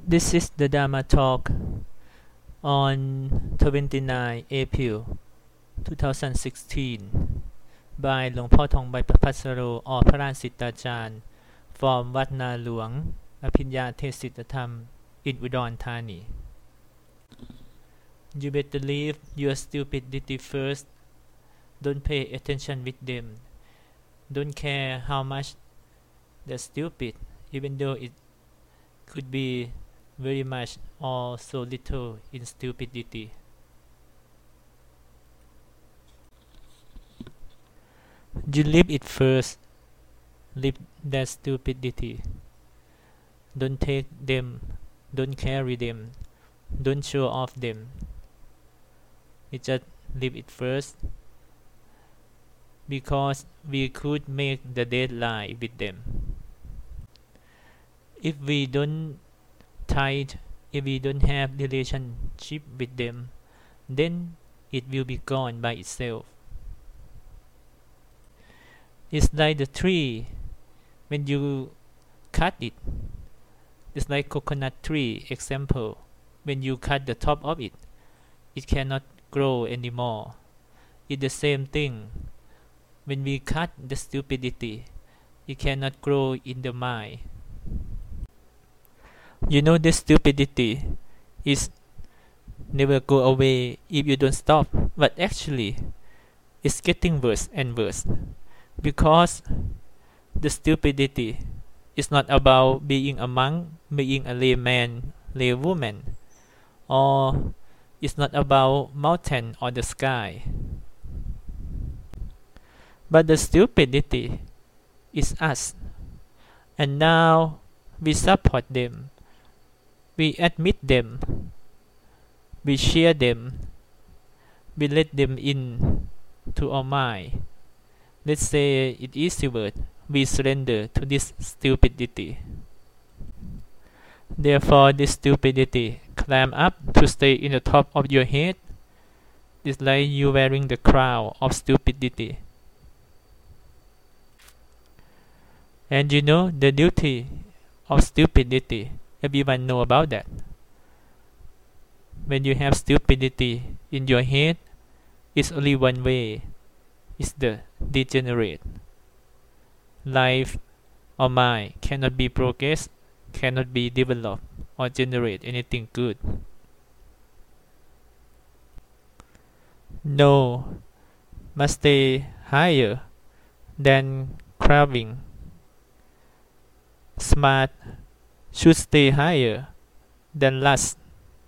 This is the Dharma talk on 29 April 2016 by หลวงพ่อทองใบประภัสสโร or พระราชสิทธาจารย์ from วัดนาหลวงอภิญญาเทศิตธรรม in อุดรธานี You better leave your stupidity first. Don't pay attention with them. Don't care how much they're stupid, even though it could be very much or so little in stupidity. You leave it first. Leave that stupidity. Don't take them. Don't carry them. Don't show off them. You just leave it first, because we could make the deadline with them. If we don't have relationship with them, then it will be gone by itself. It's like the tree. When you cut it, it's like coconut tree example. When you cut the top of it, it cannot grow anymore. It's the same thing. When we cut the stupidity, it cannot grow in the mind. You know, the stupidity is never go away if you don't stop, but actually it's getting worse and worse, because the stupidity is not about being a monk, being a layman, laywoman, or it's not about mountain or the sky, but the stupidity is us. And now we support them, we admit them, we share them, we let them in to our mind. Let's say it easy word, we surrender to this stupidity. Therefore, this stupidity climb up to stay in the top of your head. It's like you wearing the crown of stupidity. And you know the duty of stupidity. Everyone know about that. When you have stupidity in your head, it's only one way. It's the degenerate. Life or mind cannot be progressed, cannot be developed or generate anything good. No, must stay higher than craving. Smart should stay higher than lust,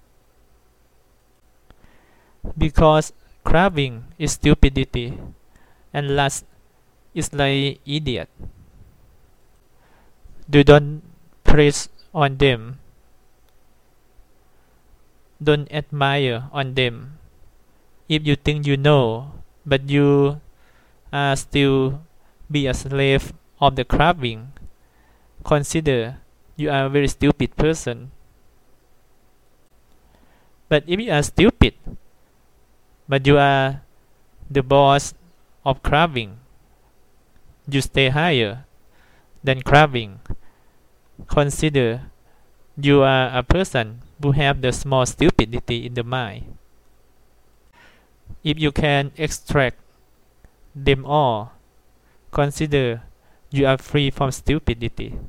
because craving is stupidity and lust is like idiot. Don't praise on them, don't admire on them. If you think you know, but you are still be a slave of the craving, consider you are a very stupid person. But if you are stupid, but you are the boss of craving, you stay higher than craving, consider you are a person who have the small stupidity in the mind. If you can extract them all, consider you are free from stupidity.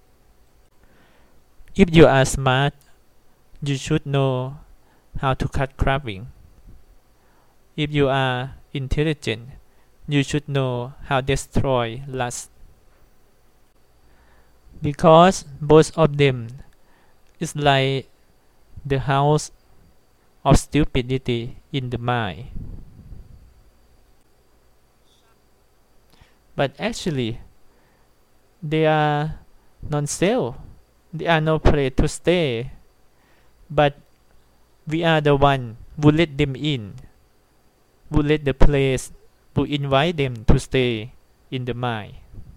If you are smart, you should know how to cut craving. If you are intelligent, you should know how to destroy lust. Because both of them is like the house of stupidity in the mind. But actually, they are non-self. They are no place to stay. But we are the one who let them in, who let the place, who invite them to stay in the mind.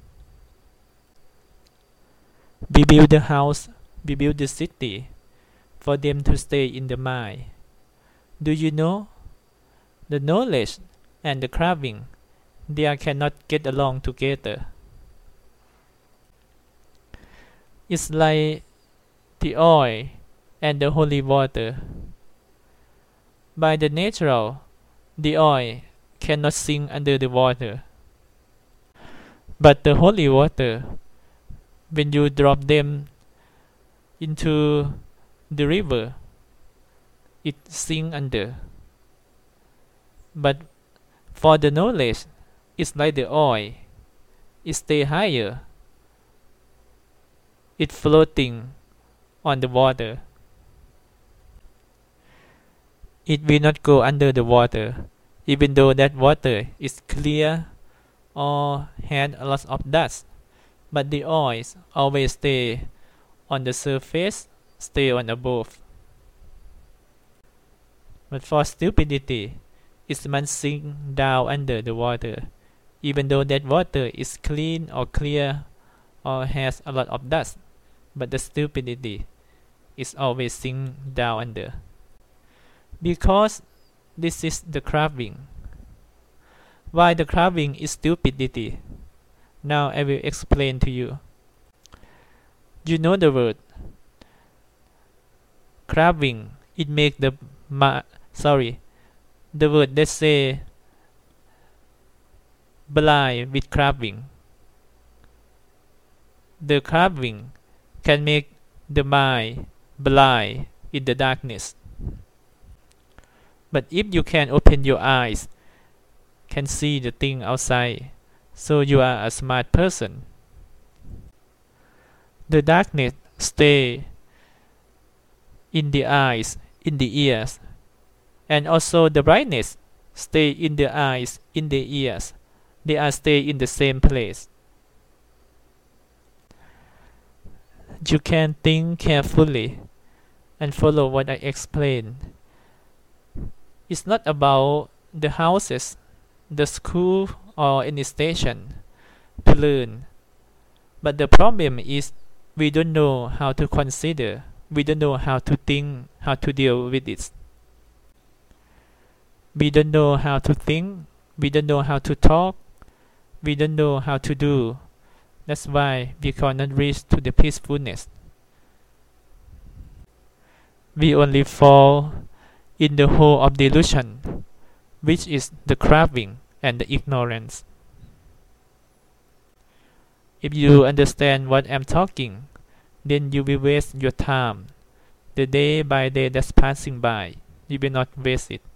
We build the house, we build the city for them to stay in the mind. Do you know? The knowledge and the craving, they cannot get along together. It's like the oil and the holy water. By the natural, the oil cannot sink under the water. But the holy water, when you drop them into the river, it sinks under. But for the knowledge, it's like the oil. It stays higher. It's floating on the water. It will not go under the water, even though that water is clear or had a lot of dust. But the oils always stay on the surface, stay on above. But for stupidity, it must sink down under the water, even though that water is clean or clear or has a lot of dust. But the stupidity is always sink down under. Because this is the craving. Why the craving is stupidity? Now I will explain to you. You know the word craving. It make the word that say blind with craving. The craving can make the mind blind in the darkness. But if you can open your eyes, can see the thing outside, so you are a smart person. The darkness stay in the eyes, in the ears, and also the brightness stay in the eyes, in the ears. They are stay in the same place. You can think carefully and follow what I explain. It's not about the houses, the school, or any station to learn. But the problem is we don't know how to consider. We don't know how to think, how to deal with it. We don't know how to think. We don't know how to talk. We don't know how to do. That's why we cannot reach to the peacefulness. We only fall in the hole of delusion, which is the craving and the ignorance. If you understand what I'm talking, then you will waste your time. The day by day that's passing by, you will not waste it.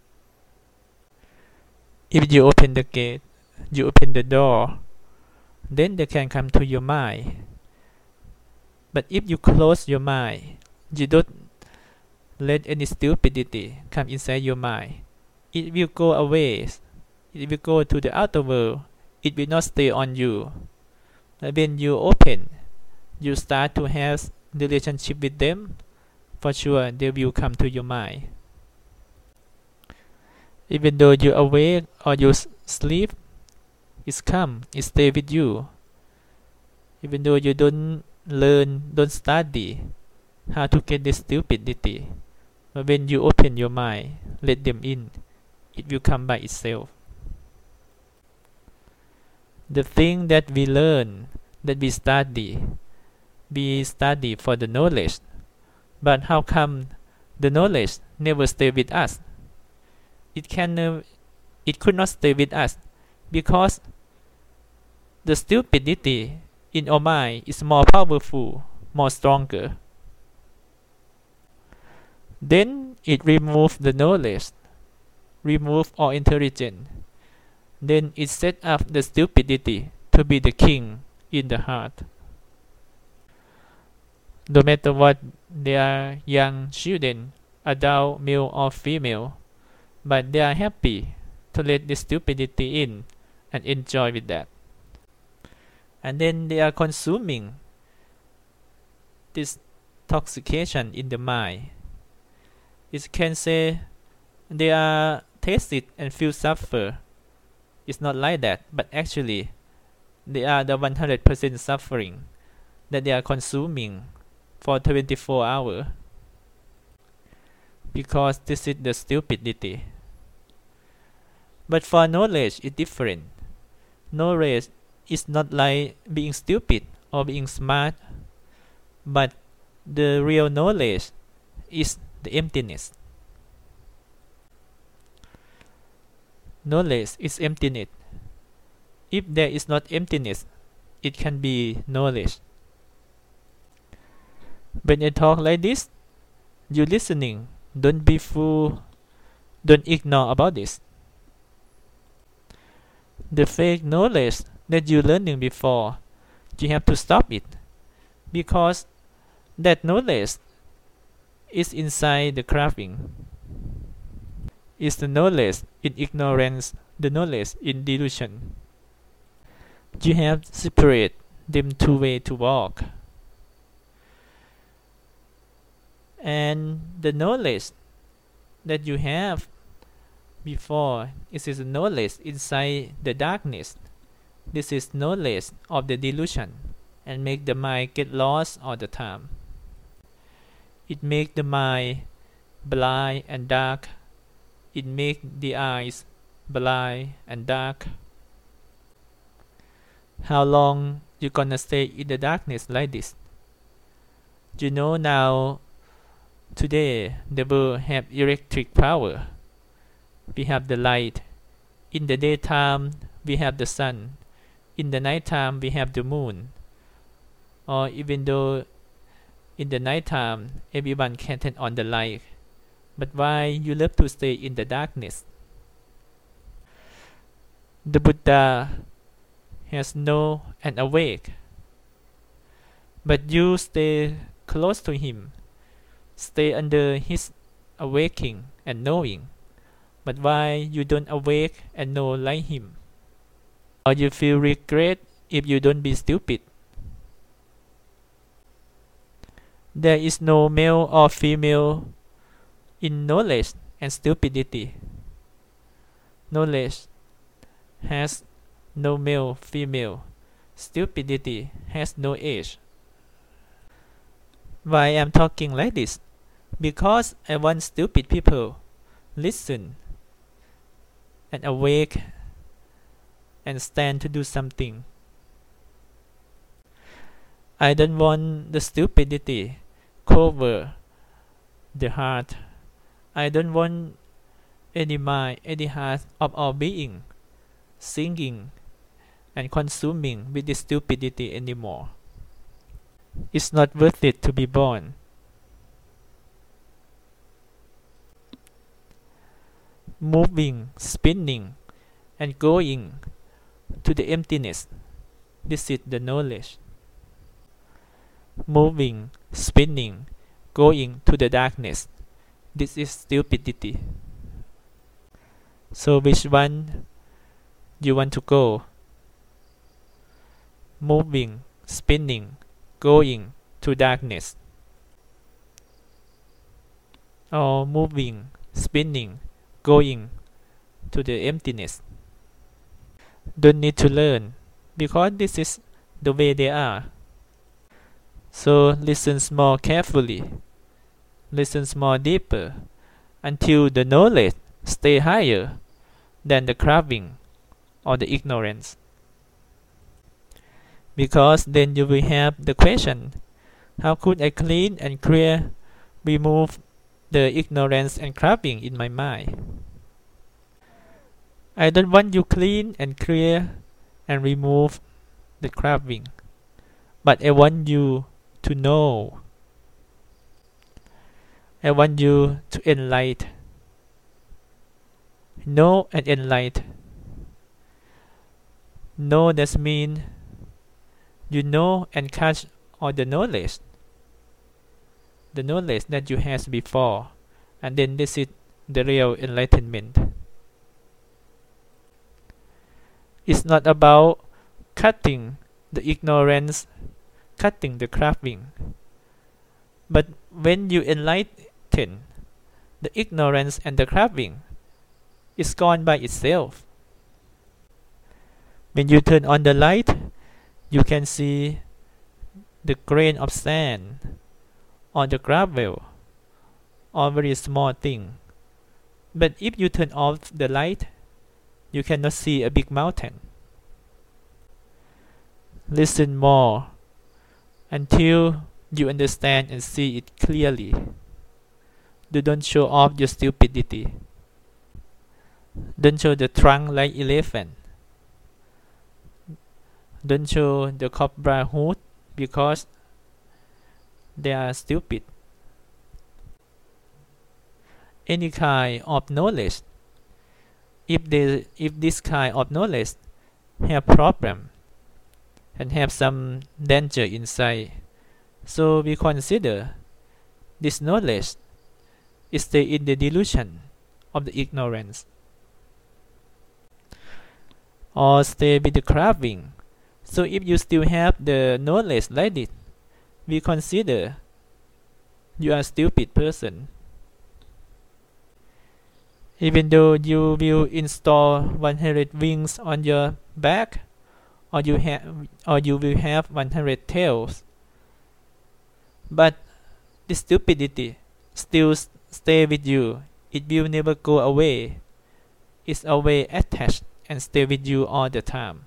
If you open the gate, you open the door, then they can come to your mind. But if you close your mind, you don't let any stupidity come inside your mind. It will go away. It will go to the outer world. It will not stay on you. But when you open, you start to have the relationship with them. For sure, they will come to your mind. Even though you awake or you sleep, it's come, it stay with you. Even though you don't learn, don't study how to get this stupidity, but when you open your mind, let them in, it will come by itself. The thing that we learn, that we study for the knowledge. But how come the knowledge never stay with us? It could not stay with us because the stupidity in our mind is more powerful, more stronger. Then it removes the knowledge, remove our intelligence. Then it set up the stupidity to be the king in the heart. No matter what, they are young children, adult, male or female, but they are happy to let the stupidity in and enjoy with that. And then they are consuming this intoxication in the mind. It can say they are tasted and feel suffer. It's not like that, but actually they are the 100% suffering that they are consuming for 24 hours, because this is the stupidity. But for knowledge, it's different. Knowledge is not like being stupid or being smart, but the real knowledge is the emptiness. Knowledge is emptiness. If there is not emptiness, it can be knowledge. When I talk like this, you listening, don't be fool, don't ignore about this. The fake knowledge that you learning before, you have to stop it, because that knowledge is inside the craving. Is the knowledge in ignorance, the knowledge in delusion. You have separate them two ways to walk. And the knowledge that you have before is the knowledge inside the darkness. This is knowledge of the delusion and make the mind get lost all the time. It make the mind blind and dark. It make the eyes blind and dark. How long you gonna stay in the darkness like this? You know now, today the world have electric power. We have the light. In the daytime we have the sun. In the nighttime we have the moon. Or even though in the nighttime everyone can turn on the light, but why you love to stay in the darkness? The Buddha has known and awake, but you stay close to him, stay under his awaking and knowing. But why you don't awake and know like him? Or you feel regret if you don't be stupid? There is no male or female in knowledge and stupidity. Knowledge has no male, female. Stupidity has no age. Why I'm talking like this? Because I want stupid people listen and awake and stand to do something. I don't want the stupidity cover the heart. I don't want any mind, any heart of our being singing and consuming with this stupidity anymore. It's not worth it to be born. Moving, spinning, and going to the emptiness. This is the knowledge. Moving, spinning, going to the darkness. This is stupidity. So which one you want to go? Moving, spinning, going to darkness, or moving, spinning, going to the emptiness? Don't need to learn, because this is the way they are. So listen more carefully, listen more deeper, until the knowledge stay higher than the craving or the ignorance. Because then you will have the question, how could I clean and clear, remove the ignorance and craving in my mind? I don't want you clean and clear and remove the craving, but I want you to know. I want you to enlighten. Know and enlighten. Know that means you know and catch all the knowledge that you had before, and then this is the real enlightenment. It's not about cutting the ignorance, cutting the craving, but when you enlighten, the ignorance and the craving is gone by itself. When you turn on the light, you can see the grain of sand on the gravel, or very small thing. But if you turn off the light, you cannot see a big mountain. Listen more until you understand and see it clearly. don't show off your stupidity. Don't show the trunk like elephant. Don't show the cobra hood because they are stupid. Any kind of knowledge, if this kind of knowledge have problem and have some danger inside, so we consider this knowledge is stay in the delusion of the ignorance, or stay with the craving. So if you still have the knowledge like this, we consider you are a stupid person. Even though you will install 100 wings on your back, or you will have 100 tails, but the stupidity still stay with you. It will never go away. It's always attached and stay with you all the time.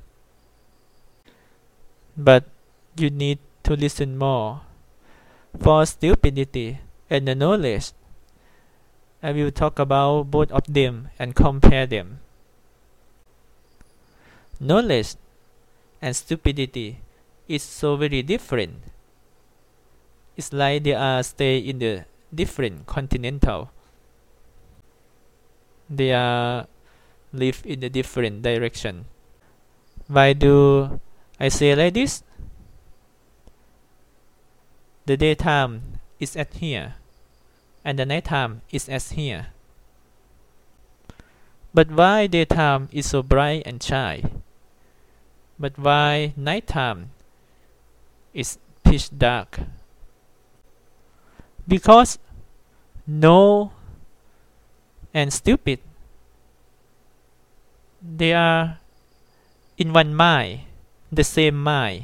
But you need to listen more. For stupidity and the knowledge, I will talk about both of them and compare them. Knowledge and stupidity is so very different. It's like they are stay in the different continental. They are live in a different direction. Why do I say like this? The daytime is at here, and the nighttime is at here. But why daytime is so bright and shine? But why nighttime is pitch dark? Because know and stupid, they are in one mind, the same mind.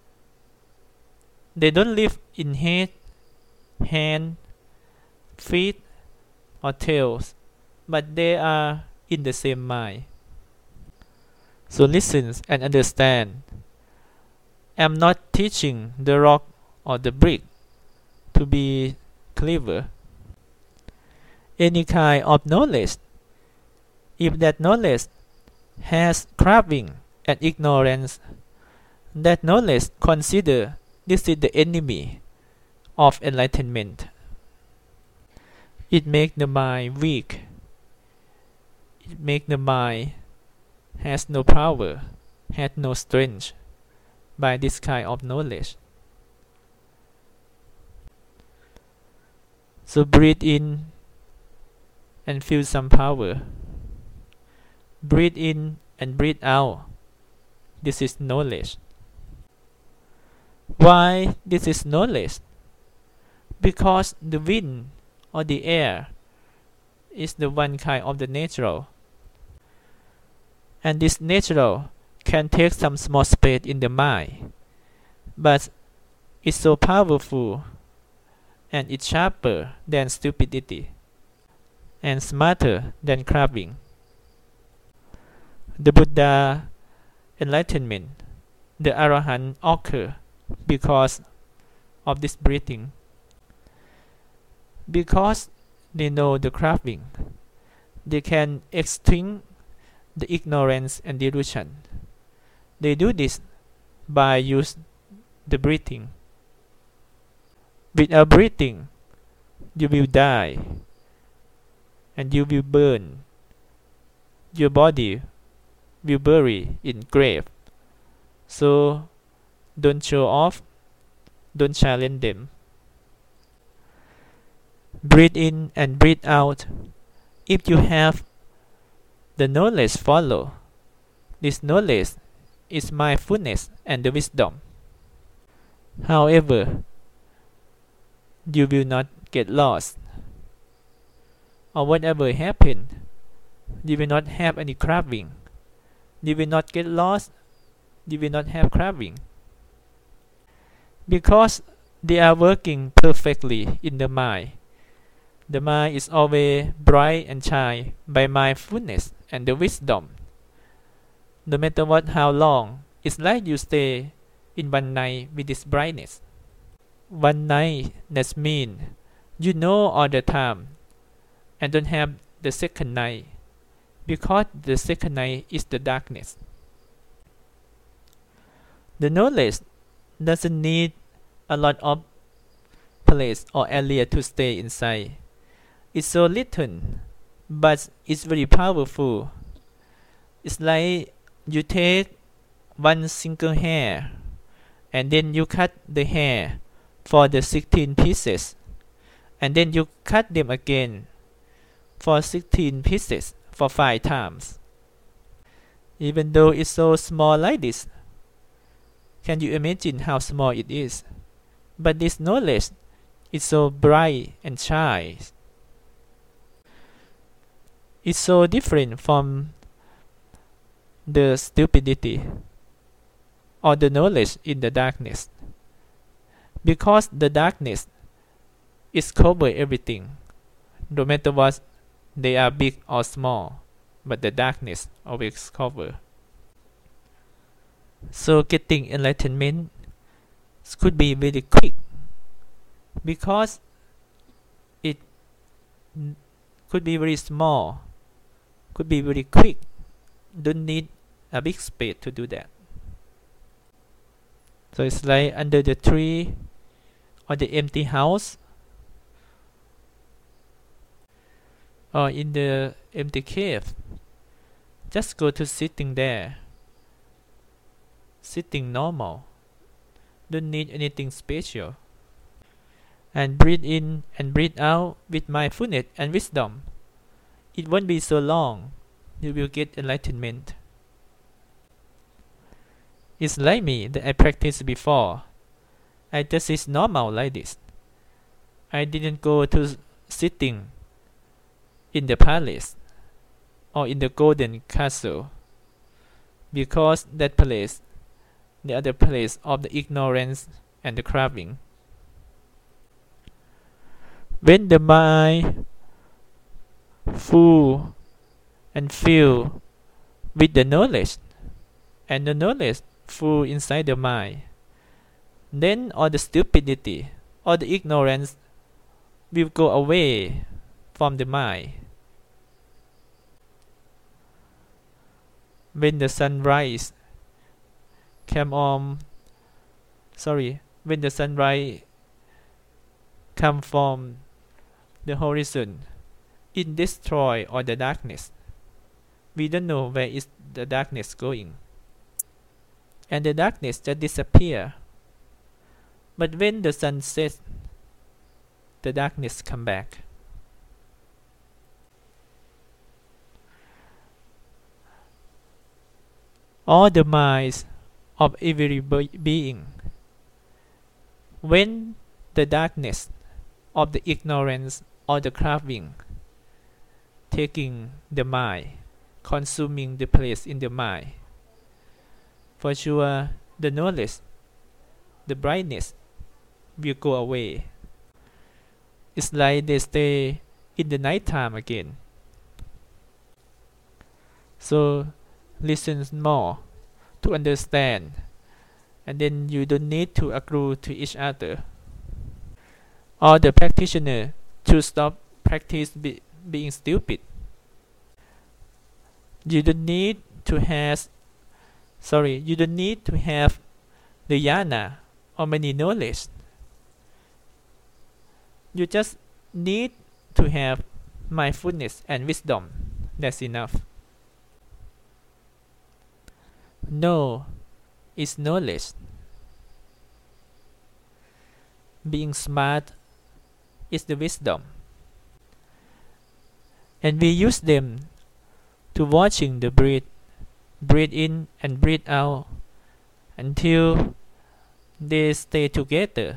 They don't live in head, hand, feet, or tails, but they are in the same mind. So listen and understand. I'm not teaching the rock or the brick to be clever. Any kind of knowledge, if that knowledge has craving and ignorance, that knowledge consider this is the enemy of enlightenment. It make the mind weak. It make the mind has no power, has no strength by this kind of knowledge. So breathe in and feel some power. Breathe in and breathe out. This is knowledge. Why this is knowledge? Because the wind or the air is the one kind of the natural. And this natural can take some small space in the mind, but it's so powerful and it's sharper than stupidity and smarter than craving. The Buddha enlightenment, the Arahant occur because of this breathing. Because they know the craving, they can extinct the ignorance and delusion. They do this by use the breathing. Without breathing, you will die and you will burn. Your body will bury in grave. So don't show off, don't challenge them. Breathe in and breathe out. If you have the knowledge follow, this knowledge is mindfulness and the wisdom. However, you will not get lost. Or whatever happen, you will not have any craving. You will not get lost. You will not have craving. Because they are working perfectly in the mind. The mind is always bright and shine by mindfulness and the wisdom. No matter what, how long, it's like you stay in one night with this brightness. One night, that means you know all the time and don't have the second night, because the second night is the darkness. The knowledge doesn't need a lot of place or area to stay inside. It's so little, but it's very powerful. It's like you take one single hair and then you cut the hair for the 16 pieces, and then you cut them again for 16 pieces for 5 times. Even though it's so small like this, can you imagine how small it is? But this knowledge is so bright and shines. It's so different from the stupidity or the knowledge in the darkness, because the darkness is cover everything, no matter what they are big or small, but the darkness always cover. So getting enlightenment could be very quick, because it could be very small, could be very quick, don't need a big space to do that. So it's like under the tree or the empty house or in the empty cave. Just go to sitting there, sitting normal, don't need anything special, and breathe in and breathe out with mindfulness and wisdom. It won't be so long, you will get enlightenment. It's like me that I practiced before. I just is normal like this. I didn't go to sitting in the palace or in the golden castle, because that place, the other place of the ignorance and the craving. When the mind full and filled with the knowledge, and the knowledge full inside the mind, then all the stupidity or the ignorance will go away from the mind. When the sunrise when the sunrise come from the horizon, it destroy all the darkness. We don't know where is the darkness going, and the darkness just disappear. But when the sun sets, the darkness come back. All the minds of every being, when the darkness of the ignorance or the craving taking the mind, consuming the place in the mind, for sure the knowledge, the brightness will go away. It's like they stay in the night time again. So listen more to understand, and then you don't need to agree to each other. Or the practitioner to stop practice being stupid. You don't need to have the jnana or many knowledge. You just need to have mindfulness and wisdom. That's enough. No, it's knowledge. Being smart is the wisdom. And we use them to watching the breath in and breathe out until they stay together.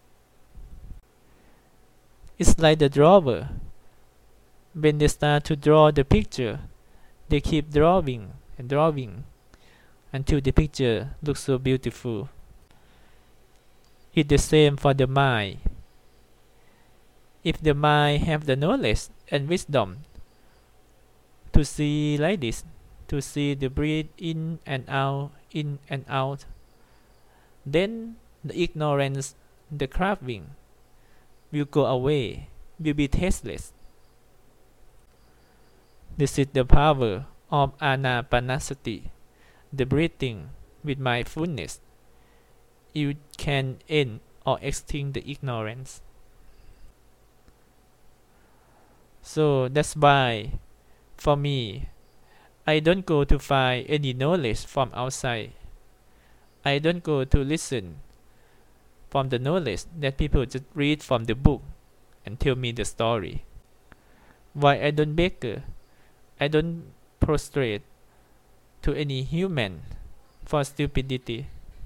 It's like the drawer. When they start to draw the picture, they keep drawing and drawing until the picture looks so beautiful. It's the same for the mind. If the mind have the knowledge and wisdom to see like this, to see the breath in and out, then the ignorance, the craving will go away, will be tasteless. This is the power of Anapanasati, the breathing with mindfulness. It can end or extinct the ignorance. So that's why, for me, I don't go to find any knowledge from outside. I don't go to listen from the knowledge that people just read from the book and tell me the story. Why I don't beg, I don't prostrate to any human for stupidity.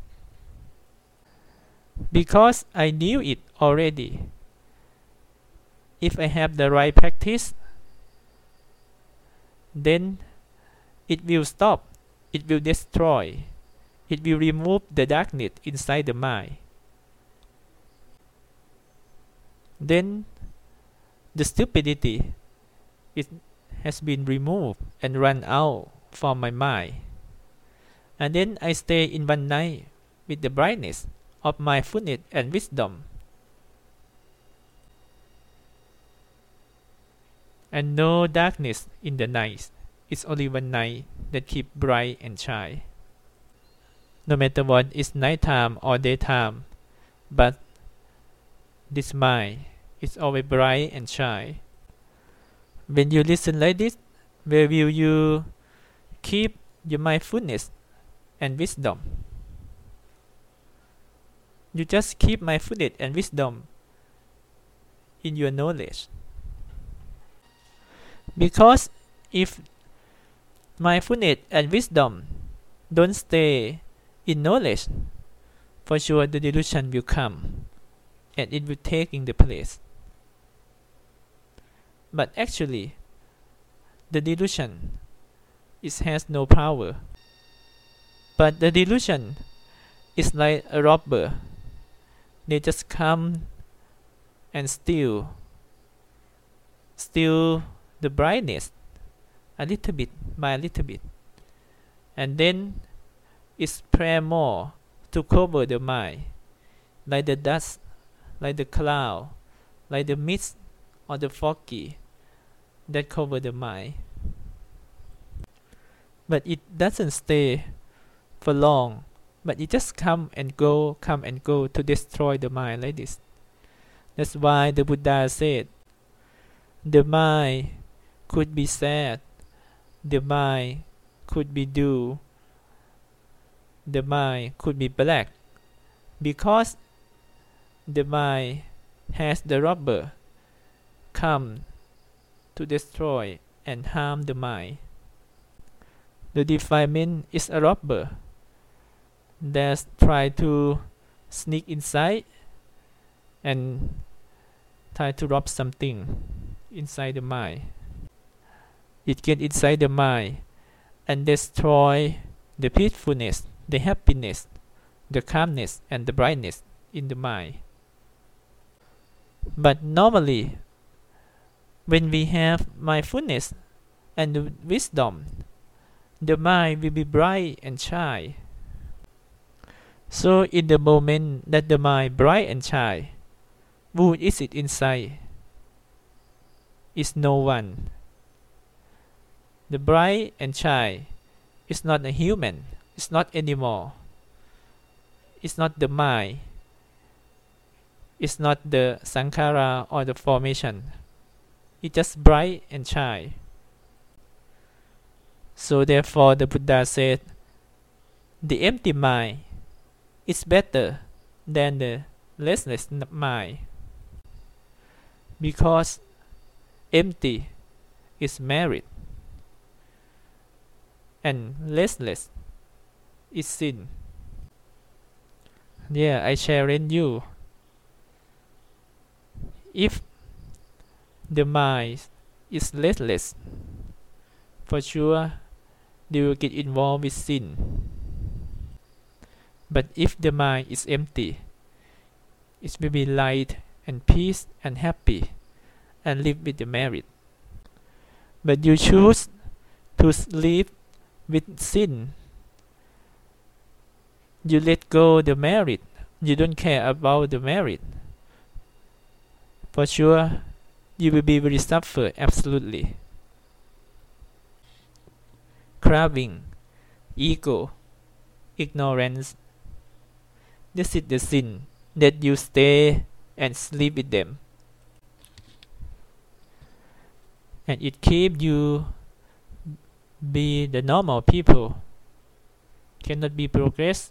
Because I knew it already. If I have the right practice, then it will stop, it will destroy, it will remove the darkness inside the mind. Then the stupidity has been removed and run out from my mind. And then I stay in one night with the brightness of mindfulness and wisdom. And no darkness in the night. It's only one night that keeps bright and shine. No matter what, it's nighttime or daytime, but this mind is always bright and shine. When you listen like this, where will you keep your mindfulness and wisdom? You just keep mindfulness and wisdom in your knowledge. Because if mindfulness and wisdom don't stay in knowledge, for sure the delusion will come and it will take in the place. But actually, the delusion has no power. But the delusion is like a robber. They just come and steal the brightness a little bit by a little bit, and then it spread more to cover the mind, like the dust, like the cloud, like the mist or the foggy that cover the mind. But it doesn't stay for long, but it just come and go to destroy the mind like this. That's why the Buddha said, the mind could be sad, the mind could be blue, the mind could be black, because the mind has the robber come to destroy and harm the mind. The defilement is a robber that try to sneak inside and try to rob something inside the mind. It get inside the mind and destroy the peacefulness, the happiness, the calmness and the brightness in the mind. But normally, when we have mindfulness and wisdom, the mind will be bright and shine. So in the moment that the mind bright and shine, who is it inside? Is no one. The bright and shine is not a human, it's not anymore. It's not the mind. It's not the sankhara or the formation. It's just bright and shine. So therefore the Buddha said, the empty mind is better than the restless mind, because empty is merit and restless is sin. Yeah, I share in you. If the mind is restless, for sure they will get involved with sin. But if the mind is empty, it will be light and peace and happy and live with the merit. But you choose to live with sin. You let go the merit. You don't care about the merit. For sure, you will be very suffer absolutely. craving, ego, ignorance. This is the sin that you stay and sleep with them. And it keeps you be the normal people, cannot be progress,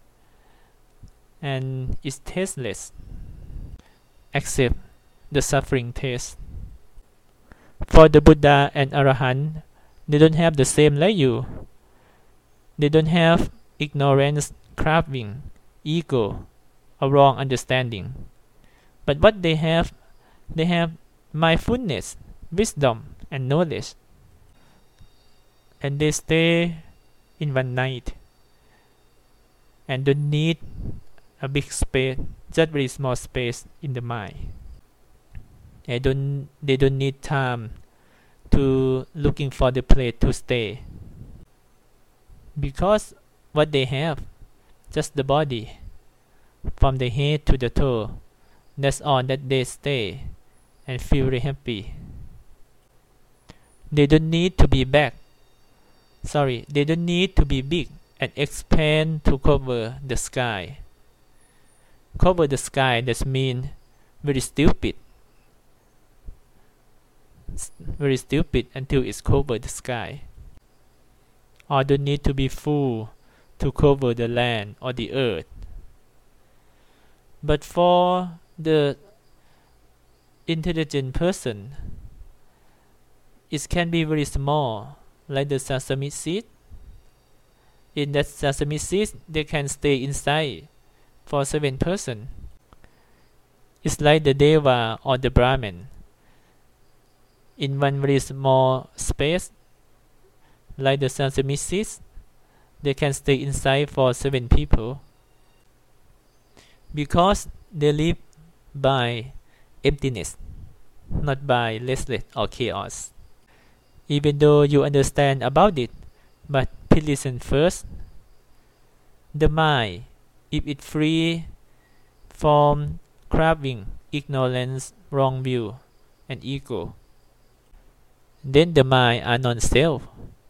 and is tasteless. Accept the suffering taste. For the Buddha and Arahant, they don't have the same like you. They don't have ignorance, craving, ego, or wrong understanding. But what they have mindfulness, wisdom, and knowledge. And they stay in one night and don't need a big space, just very small space in the mind. They don't need time to looking for the place to stay, because what they have, just the body, from the head to the toe. That's all that they stay and feel very happy. They don't need to be back. They don't need to be big and expand to cover the sky. Cover the sky, that means very stupid. Very stupid until it's covered the sky. Or don't need to be full to cover the land or the earth. But for the intelligent person, it can be very small, like the sesame seed. In that sesame seed, they can stay inside for 7%. It's like the Deva or the Brahmin. In one very small space, like the sesame seeds, they can stay inside for 7 people, because they live by emptiness, not by restless or chaos. Even though you understand about it, but please listen first. The mind, if it's free from craving, ignorance, wrong view, and ego, then the mind are non-self.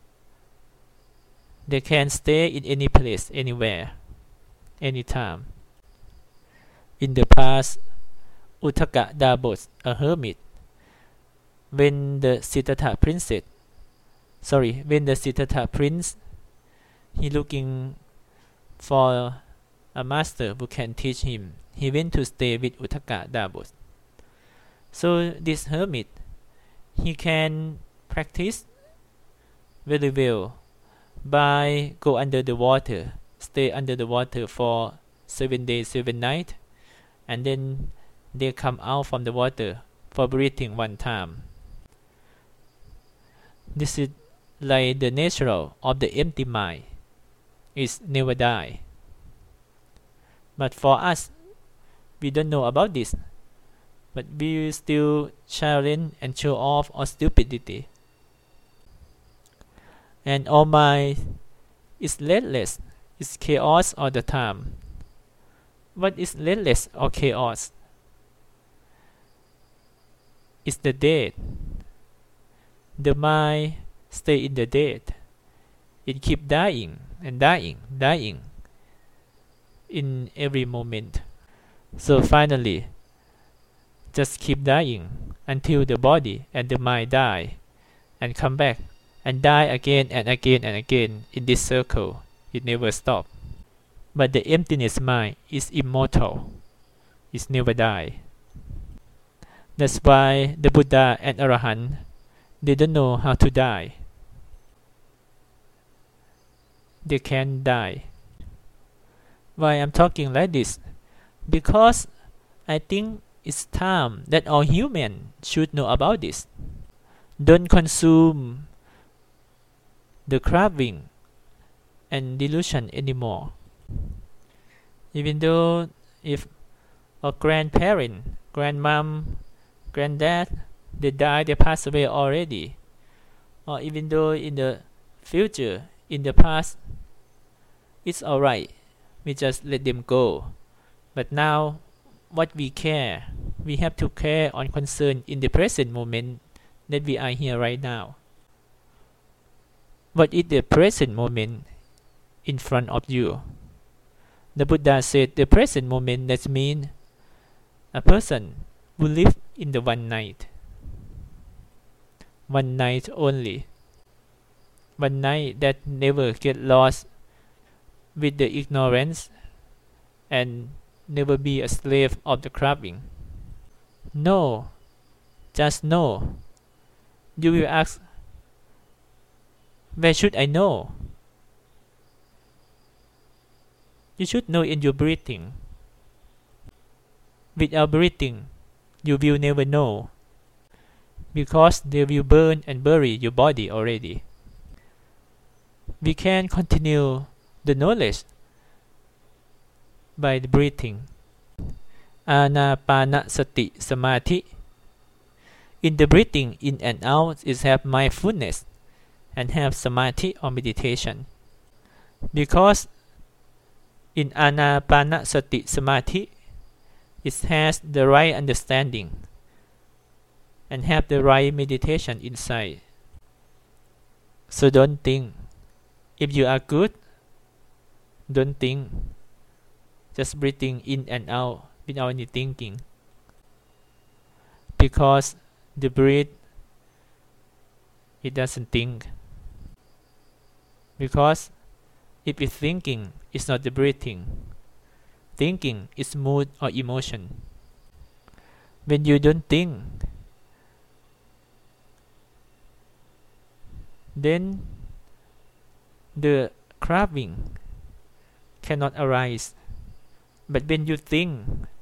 They can stay in any place, anywhere, anytime. In the past, Uttaka Dabos, a hermit, when the Siddhartha prince, he looking for a master who can teach him. He went to stay with Uttaka Dabos. So this hermit, he can practice very well by go under the water, stay under the water for 7 days, 7 nights, and then they come out from the water for breathing one time. This is like the natural of the empty mind. It never die. But for us, we don't know about this, but we still challenge and show off our stupidity. And our mind is restless, it's chaos all the time. What is restless or chaos? It's the dead. The mind stay in the dead. It keep dying and dying in every moment. So finally, just keep dying until the body and the mind die and come back and die again and again and again in this circle. It never stops. But the emptiness mind is immortal. It never die. That's why the Buddha and Arahant, they don't know how to die. They can't die. Why I'm talking like this? Because I think it's time that all humans should know about this. Don't consume the craving and delusion anymore. Even though if a grandparent, grandmom, granddad, they died, they passed away already, or even though in the future, in the past, it's alright, we just let them go. But now, what we care, we have to care on concern in the present moment that we are here right now. What is the present moment in front of you? The Buddha said the present moment, that means a person who live in the one night only, one night that never get lost with the ignorance and never be a slave of the craving. No, just know. You will ask, where should I know? You should know in your breathing. Without breathing, you will never know, because they will burn and bury your body already. We can continue the knowledge by the breathing. Anapanasati samadhi. In the breathing in and out is have mindfulness and have samadhi or meditation. Because in anapanasati samadhi, it has the right understanding and have the right meditation inside. So don't think. If you are good, don't think. Just breathing in and out without any thinking. Because the breath, it doesn't think. Because if it's thinking, it's not the breathing. Thinking is mood or emotion. When you don't think, then the craving cannot arise. But when you think,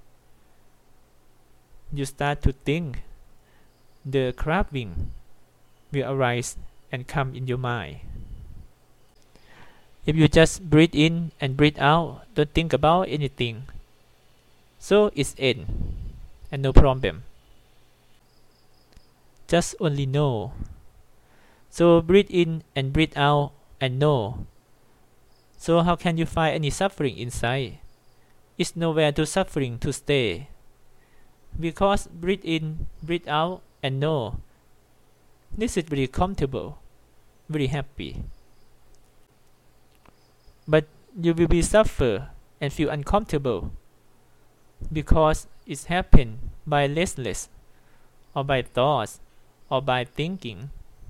you start to think, the craving will arise and come in your mind. If you just breathe in and breathe out, don't think about anything, so it's end and no problem. Just only know. So breathe in and breathe out and know. So how can you find any suffering inside? It's nowhere to suffering to stay. Because breathe in, breathe out and know. This is very comfortable, very happy. But you will be suffer and feel uncomfortable because it's happened by restless or by thoughts or by thinking.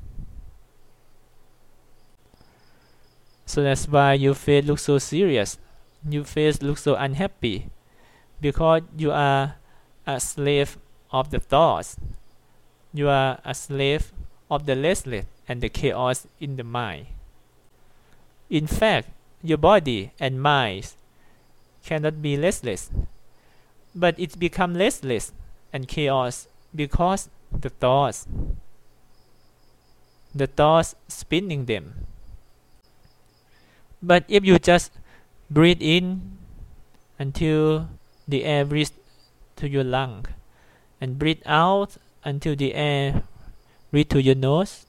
So that's why your face looks so serious. Your face looks so unhappy because you are a slave of the thoughts. You are a slave of the restless and the chaos in the mind. In fact, your body and mind cannot be restless, but it becomes restless and chaos because the thoughts spinning them. But if you just breathe in until the air reaches to your lung and breathe out until the air reaches to your nose,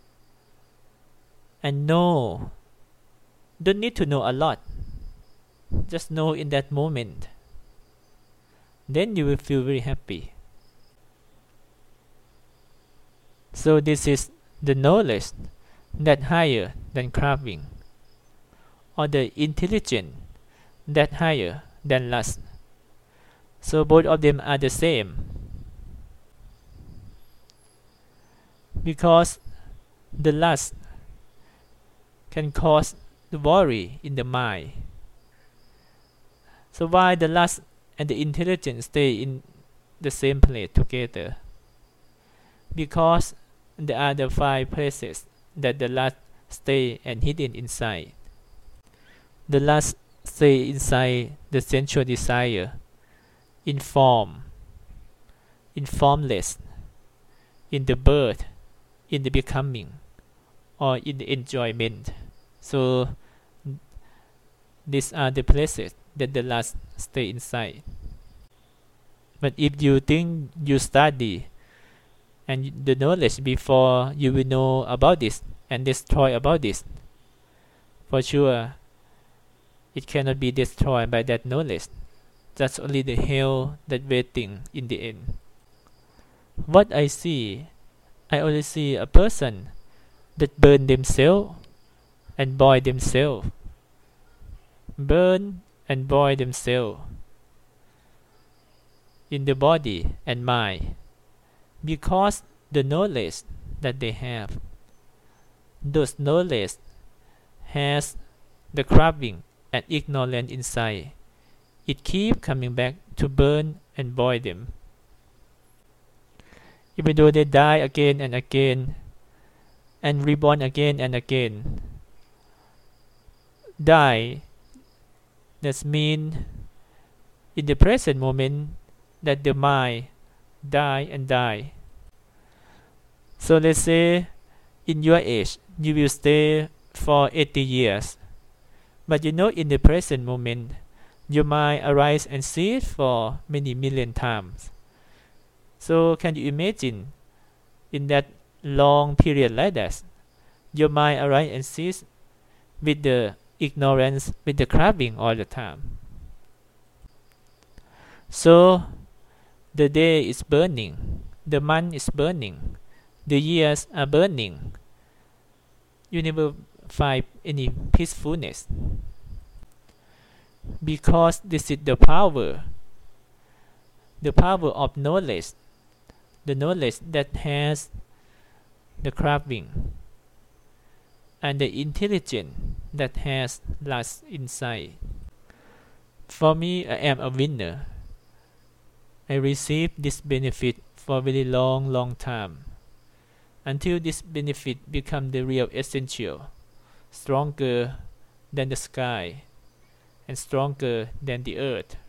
and know, don't need to know a lot, just know in that moment, then you will feel very happy. So this is the knowledge that higher than craving, or the intelligence that higher than lust. So both of them are the same. Because the lust can cause the worry in the mind. So why the lust and the intelligence stay in the same place together? Because there are the 5 places that the lust stay and hidden inside. The lust stay inside the sensual desire, in form, in formless, in the birth, in the becoming, or in the enjoyment. So these are the places that the lust stay inside. But if you think you study and the knowledge before, you will know about this and destroy about this, for sure it cannot be destroyed by that knowledge. That's only the hell that waiting in the end. What I see, I only see a person that burn themselves and boil themselves, burn and boil themselves in the body and mind, because the knowledge that they have, those knowledge has the craving and ignorance inside. It keeps coming back to burn and boil them. Even though they die again and again and reborn again and again. Die, that means in the present moment that the mind die and die. So let's say in your age you will stay for 80 years, but in the present moment your mind arise and cease for many million times. So can you imagine in that long period like that, your mind arise and cease with the ignorance, with the craving all the time. So the day is burning, the month is burning, the years are burning. You never find any peacefulness, because this is the power of knowledge, the knowledge that has the craving and the intelligence that has lost inside. For me, I am a winner. I received this benefit for a very long time, until this benefit become the real essential, stronger than the sky and stronger than the earth.